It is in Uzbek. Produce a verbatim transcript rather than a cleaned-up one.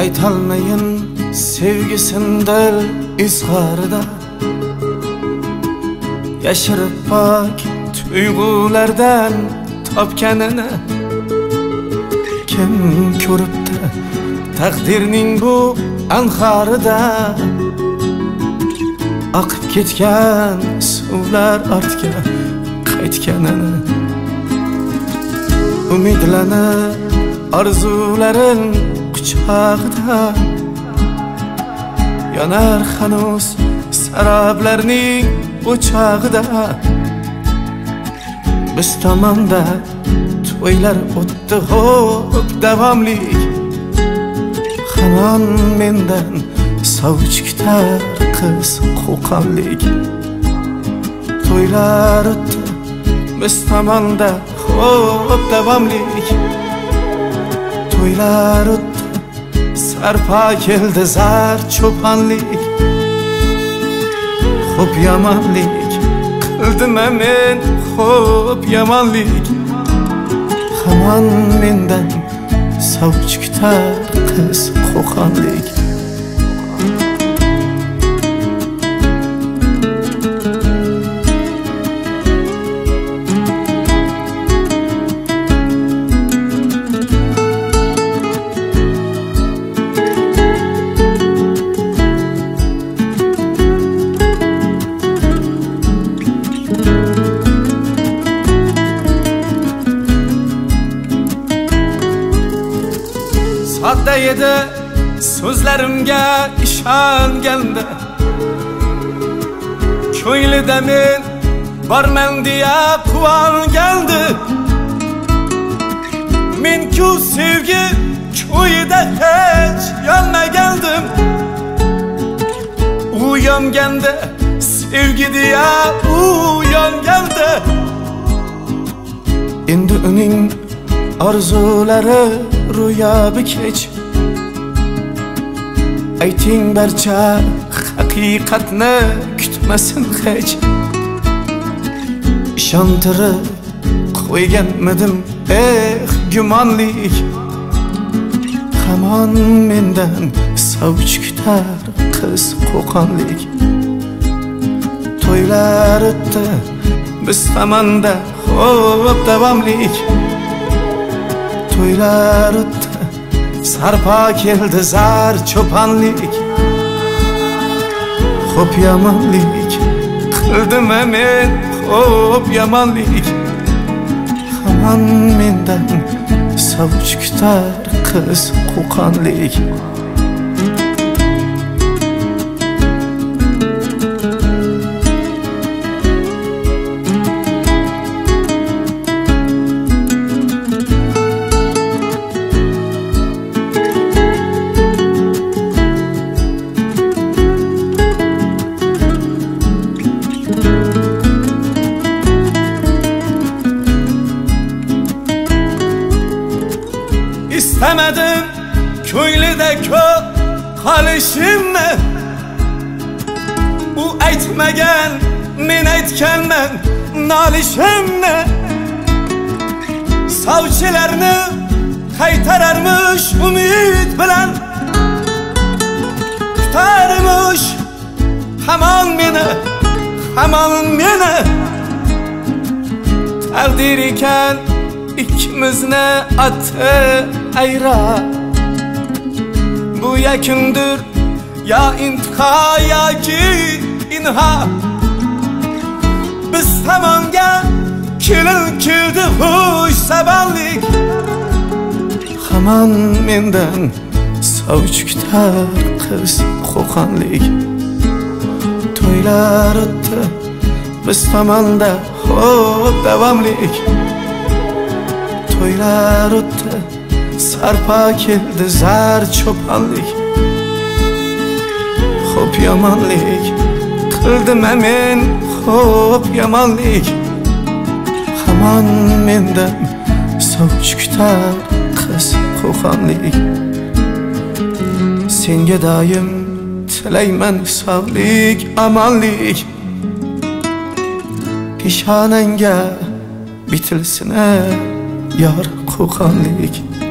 aytolmayin sevgisindir izharida, yashirib bak tuyg'ulardan topganini. Kim ko'ribdi taqdirning bu anharida, oqib ketgan suvlar ortga qaytganini. Umidlanib arzularin quchog'ida, yonar hanuz saroblarning o'chog'ida. Biz tomonda to'ylar o'tdi xo'p davomlik, hamon mendan sovuch kutar qiz qo'qonlik. To'ylar o'tdi biz tomonda xo'p davomlik, to'ylar o'tdi sarpo keldi zar cho'ponlik. Xo'p yomonlik qildim men, xo'p yomonlik, hamon mendan sovuch kutar qiz qo'qonlik. Sodda edi so'zlarimga ishonganda, ko'nglida men borman deya quvongandi. Men-ku sevgi ko'yida hech yonmagandim. U yonganda sevgi deya u yongandi. Endi uning orzulari ro'yobi kech. Ayting barcha haqiqatni kutmasin hech. Ishontirib qo'yganmidim eh gumonlik, hamon mendan sovuch kutar qiz qo'qonlik. To'ylar o'tdi biz tomonda xo'p davomlik, to'ylar o'tdi sarpo keldi zar cho'ponlik. Xo'p yomonlik qildim men, xo'p yomonlik, hamon mendan sovuch kutar qiz qo'qonlik. İstemedim ko'nglida ko'p qolishimni, u aytmagan men aytganman nolishimni. Sovchilarni qaytararmish umid bilan, kutarmish hamon meni, hamon meni. Taqdir ekan ikkimizni ati ayra, bu yakundir ya intiho yoki inha. Biz tomonga kelin keldi xush sabonlik, hamon mendan sovuch kutar qiz qo'qonlik. To'ylar o'tdi biz tomonda xo'p davomlik, to'ylar o'tdi sarpo keldi zar cho'ponlik. Xo'p yomonlik qildim men, xo'p yomonlik, hamon mendan sovuch kutar qiz qo'qonlik. Senga doim tilayman sog'lik omonlik, peshonangga bitilsin yor qo'qonlik.